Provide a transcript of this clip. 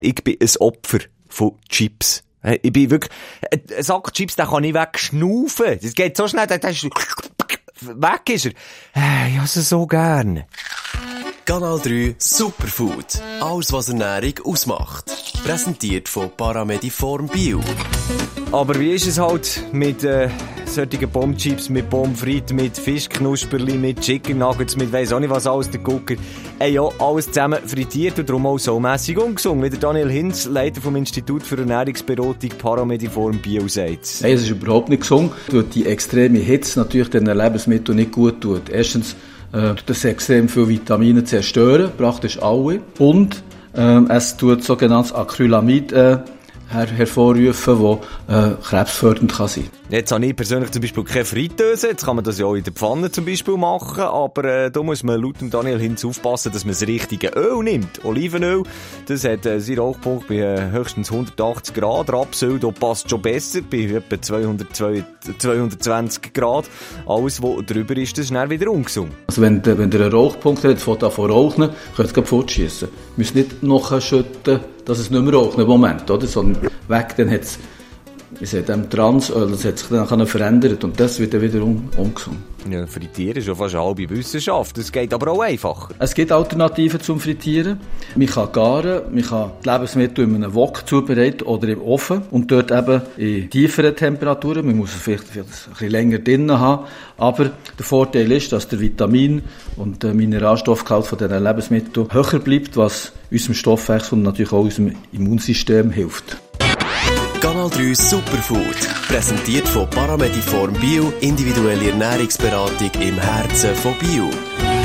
Ich bin ein Opfer von Chips. Ich bin wirklich, ein Sack Chips, den kann ich wegschnaufen. Das geht so schnell, der ist, weg ist er. Ich habe es so gern. Kanal 3 Superfood. Alles, was Ernährung ausmacht. Präsentiert von Paramediform Bio. Aber wie ist es halt mit solchen Bombchips, mit Pommes frites, mit Fischknusperli, mit Chicken Nuggets, mit weiss auch nicht was alles, der Gucker. Ja, alles zusammen frittiert und darum auch so mässig ungesund, wie der Daniel Hinz, Leiter vom Institut für Ernährungsberatung Paramediform Bio, sagt. Nein, es ist überhaupt nicht gesund. Die extreme Hitze natürlich den Lebensmitteln nicht gut tut. Erstens, das extrem viele Vitamine zerstören, praktisch alle. Und es tut sogenanntes Acrylamid hervorrufen, das krebsfördernd kann sein. Jetzt habe ich persönlich zum Beispiel keine Fritteuse, jetzt kann man das ja auch in der Pfanne zum Beispiel machen, aber da muss man laut dem Daniel Hinz aufpassen, dass man das richtige Öl nimmt. Olivenöl, das hat seinen Rauchpunkt bei höchstens 180 Grad, Rapsöl, da passt schon besser, bei etwa 220 Grad. Alles, was drüber ist, das ist dann wieder ungesund. Also wenn der einen Rauchpunkt hat, von rauchen, könnt ihr es fortschiessen. Ihr müsst nicht nachschütten, dass es nicht mehr raucht im Moment, oder? Sondern weg, dann hat es dem Transöl, das hat sich dann verändert und das wird dann wieder ungesund. Ja, Frittieren ist ja fast eine halbe Wissenschaft, das geht aber auch einfacher. Es gibt Alternativen zum Frittieren. Man kann garen, man kann die Lebensmittel in einem Wok zubereiten oder im Ofen und dort eben in tieferen Temperaturen. Man muss es vielleicht ein bisschen länger drinnen haben, aber der Vorteil ist, dass der Vitamin- und der Mineralstoffgehalt von diesen Lebensmitteln höher bleibt, was unserem Stoffwechsel und natürlich auch unserem Immunsystem hilft. Kanal 3 Superfood. Präsentiert von Paramediform Bio, individuelle Ernährungsberatung im Herzen von Bio.